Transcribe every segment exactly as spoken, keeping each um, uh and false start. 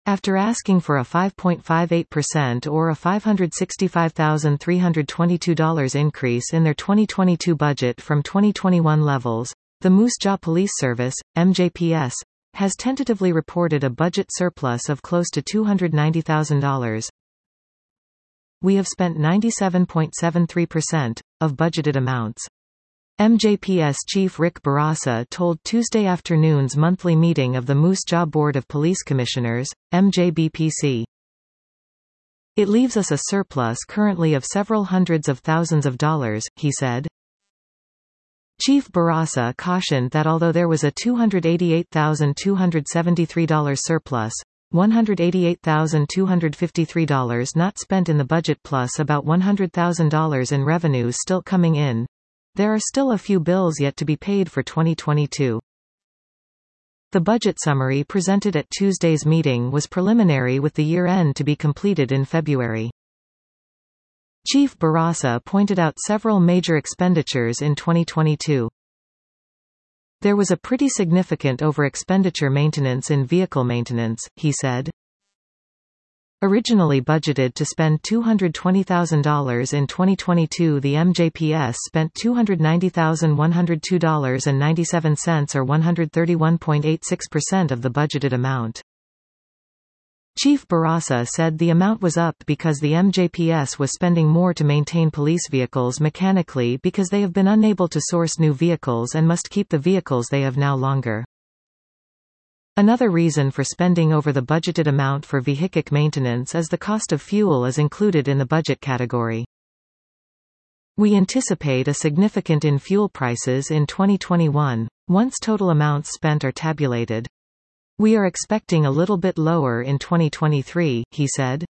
After asking for a five point five eight percent or a five hundred sixty-five thousand three hundred twenty-two dollars increase in their twenty twenty-two budget from twenty twenty-one levels, the Moose Jaw Police Service, M J P S, has tentatively reported a budget surplus of close to two hundred ninety thousand dollars. We have spent ninety-seven point seven three percent of budgeted amounts. M J P S Chief Rick Barassa told Tuesday afternoon's monthly meeting of the Moose Jaw Board of Police Commissioners, M J B P C. It leaves us a surplus currently of several hundreds of thousands of dollars, he said. Chief Barassa cautioned that although there was a two hundred eighty-eight thousand two hundred seventy-three dollars surplus, one hundred eighty-eight thousand two hundred fifty-three dollars not spent in the budget plus about one hundred thousand dollars in revenues still coming in, there are still a few bills yet to be paid for twenty twenty-two. The budget summary presented at Tuesday's meeting was preliminary with the year-end to be completed in February. Chief Barassa pointed out several major expenditures in twenty twenty-two. There was a pretty significant over-expenditure maintenance in vehicle maintenance, he said. Originally budgeted to spend two hundred twenty thousand dollars in twenty twenty-two, the M J P S spent two hundred ninety thousand one hundred two dollars and ninety-seven cents or one hundred thirty-one point eight six percent of the budgeted amount. Chief Barassa said the amount was up because the M J P S was spending more to maintain police vehicles mechanically because they have been unable to source new vehicles and must keep the vehicles they have now longer. Another reason for spending over the budgeted amount for vehicle maintenance is the cost of fuel is included in the budget category. We anticipate a significant in fuel prices in twenty twenty-one, once total amounts spent are tabulated. We are expecting a little bit lower in twenty twenty-three, he said.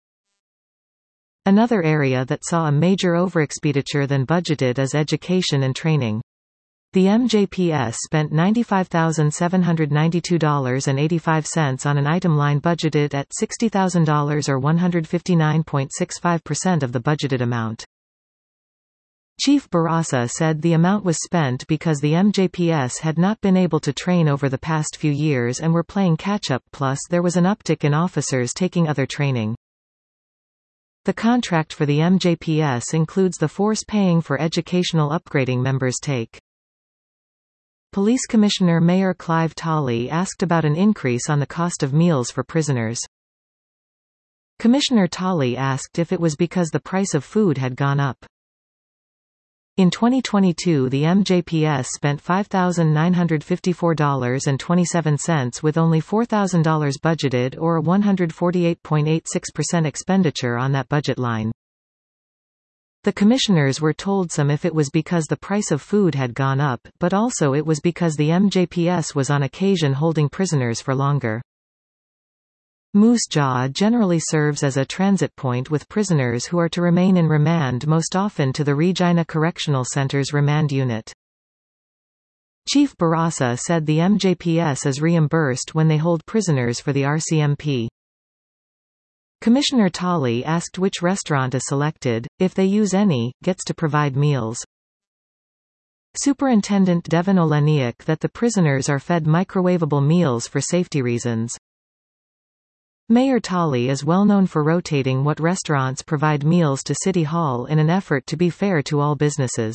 Another area that saw a major overexpenditure than budgeted is education and training. The M J P S spent ninety-five thousand seven hundred ninety-two dollars and eighty-five cents on an item line budgeted at sixty thousand dollars or one hundred fifty-nine point six five percent of the budgeted amount. Chief Barassa said the amount was spent because the M J P S had not been able to train over the past few years and were playing catch-up, plus there was an uptick in officers taking other training. The contract for the M J P S includes the force paying for educational upgrading members take. Police Commissioner Mayor Clive Tolley asked about an increase on the cost of meals for prisoners. Commissioner Tolley asked if it was because the price of food had gone up. In twenty twenty-two, the M J P S spent five thousand nine hundred fifty-four dollars and twenty-seven cents with only four thousand dollars budgeted or a one hundred forty-eight point eight six percent expenditure on that budget line. The commissioners were told some if it was because the price of food had gone up, but also it was because the M J P S was on occasion holding prisoners for longer. Moose Jaw generally serves as a transit point with prisoners who are to remain in remand, most often to the Regina Correctional Center's remand unit. Chief Barassa said the M J P S is reimbursed when they hold prisoners for the R C M P. Commissioner Tolley asked which restaurant is selected, if they use any, gets to provide meals. Superintendent Devin Oleniuk that the prisoners are fed microwavable meals for safety reasons. Mayor Tolley is well known for rotating what restaurants provide meals to City Hall in an effort to be fair to all businesses.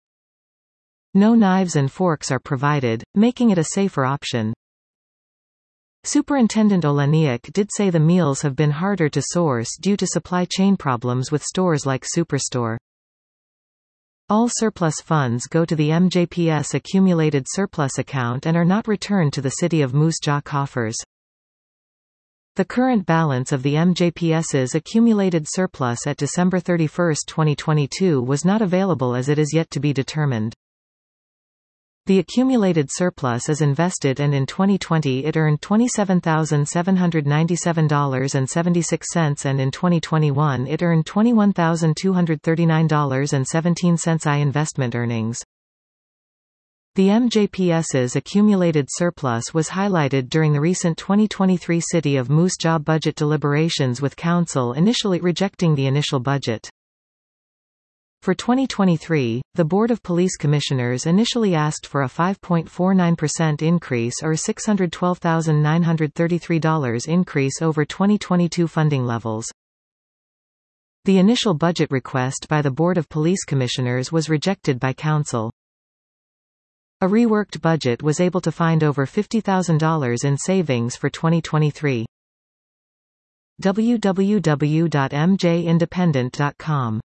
No knives and forks are provided, making it a safer option. Superintendent Oleniuk did say the meals have been harder to source due to supply chain problems with stores like Superstore. All surplus funds go to the M J P S accumulated surplus account and are not returned to the City of Moose Jaw coffers. The current balance of the M J P S's accumulated surplus at December thirty-first twenty twenty-two was not available as it is yet to be determined. The accumulated surplus is invested and in twenty twenty it earned twenty-seven thousand seven hundred ninety-seven dollars and seventy-six cents and in twenty twenty-one it earned twenty-one thousand two hundred thirty-nine dollars and seventeen cents in investment earnings. The M J P S's accumulated surplus was highlighted during the recent twenty twenty-three City of Moose Jaw budget deliberations with Council initially rejecting the initial budget. For twenty twenty-three, the Board of Police Commissioners initially asked for a five point four nine percent increase or six hundred twelve thousand nine hundred thirty-three dollars increase over twenty twenty-two funding levels. The initial budget request by the Board of Police Commissioners was rejected by Council. A reworked budget was able to find over fifty thousand dollars in savings for twenty twenty-three. w w w dot m j independent dot com